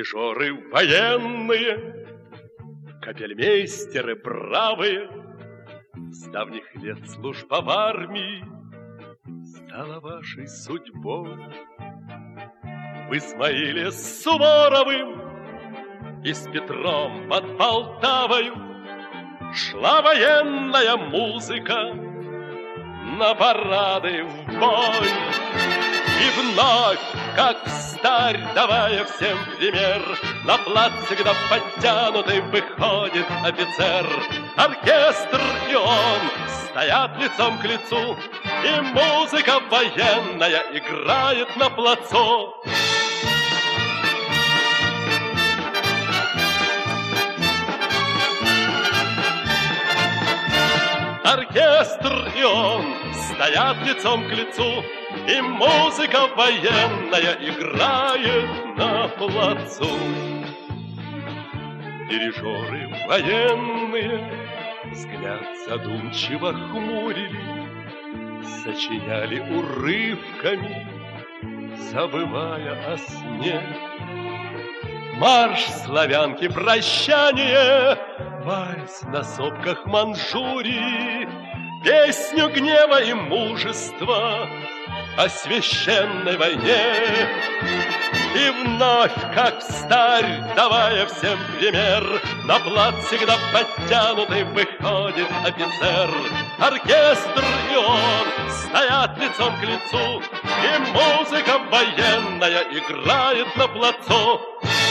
Дирижеры военные, капельмейстеры бравые, с давних лет служба в армии стала вашей судьбой. В Измаиле с Суворовым и с Петром под Полтавою шла военная музыка на парады в бой. И вновь, как встарь, давая всем пример, на плац всегда подтянутый выходит офицер. Оркестр и он стоят лицом к лицу, и музыка военная играет на плацу. Оркестр и он стоят лицом к лицу, и музыка военная играет на плацу. Дирижеры военные взгляд задумчиво хмурили, сочиняли урывками, забывая о сне. Марш славянки прощание, вальс на сопках Манчжурии, песню гнева и мужества о священной войне. И вновь, как встарь, давая всем пример, на плац всегда подтянутый выходит офицер. Оркестр и он стоят лицом к лицу, и музыка военная играет на плацу.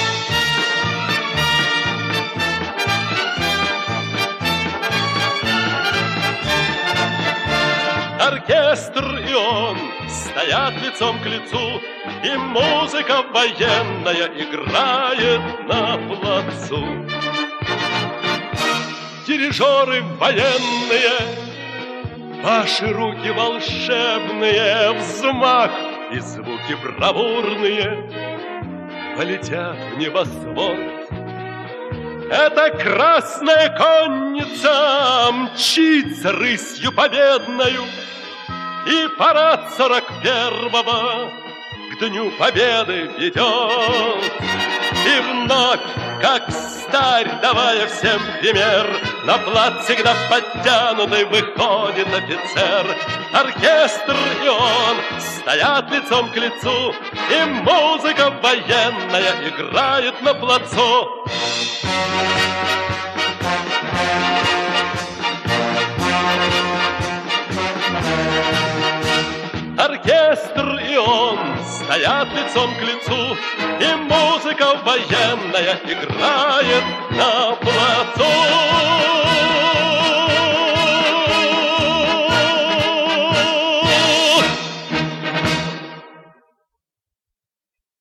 Оркестр и он стоят лицом к лицу, и музыка военная играет на плацу. Дирижеры военные, ваши руки волшебные, взмах и звуки бравурные полетят в небосвод. Эта красная конница мчится рысью победною, и парад 41-го к Дню Победы ведет. И вновь, как встарь, давая всем пример, на плац всегда подтянутый выходит офицер. Оркестр и он стоят лицом к лицу, и музыка военная играет на плацу. Оркестр и он стоят лицом к лицу, и музыка военная играет на плацу.